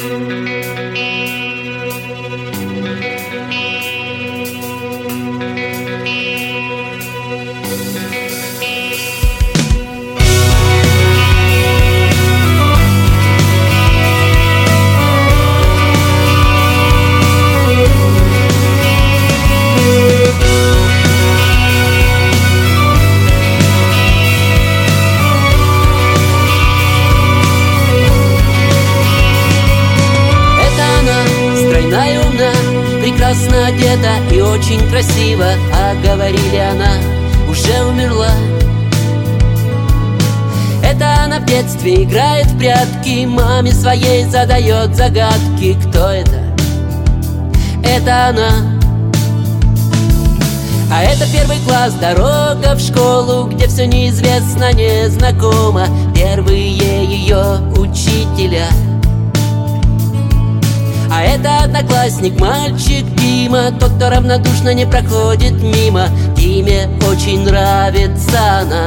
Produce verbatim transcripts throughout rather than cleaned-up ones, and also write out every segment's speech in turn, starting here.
Прекрасно одета и очень красиво, а говорили, она уже умерла. Это она в детстве играет в прятки, маме своей задает загадки. Кто это? Это она. А это первый класс, дорога в школу, где все неизвестно, незнакомо. Первые ее учителя. А это одноклассник, мальчик Дима, тот, кто равнодушно не проходит мимо. Диме очень нравится она.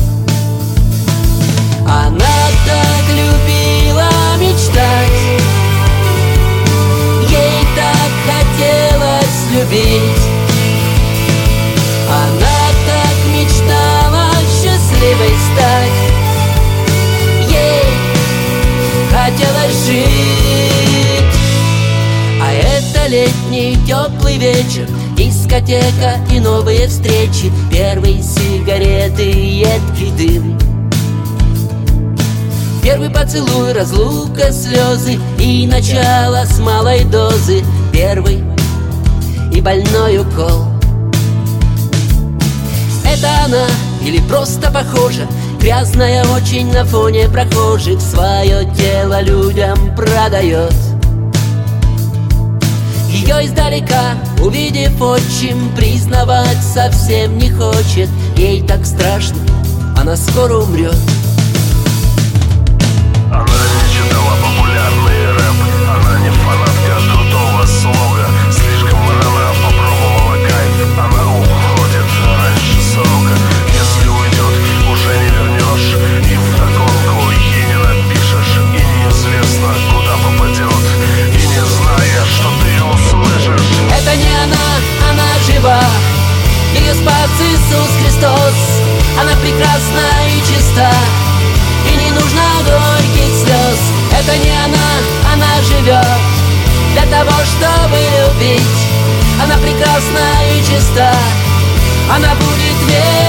Она так любила мечтать, ей так хотелось любить. Она так мечтала счастливой стать, ей хотелось жить. А это летний теплый вечер, дискотека и новые встречи, первые сигареты и едкий дым. Первый поцелуй, разлука, слезы и начало с малой дозы, первый и больной укол. Это она или просто похожа, грязная очень на фоне прохожих, свое тело людям продает. Ее издалека, увидев отчим, признавать совсем не хочет. Ей так страшно, она скоро умрет. Она не читала популярный рэп, она не фанатка крутого слога. Слишком рано попробовала кайф, она уходит раньше срока. Если уйдет, уже не вернешь, и вдогонку ей не напишешь. И неизвестно, куда попадет, и не зная, что ты услышишь. Это не она, она жива, ее спас Иисус Христос. Она прекрасна и чиста, и не нужно горьких слез. Это не она, она живет для того, чтобы любить. Она прекрасна и чиста, она будет верить.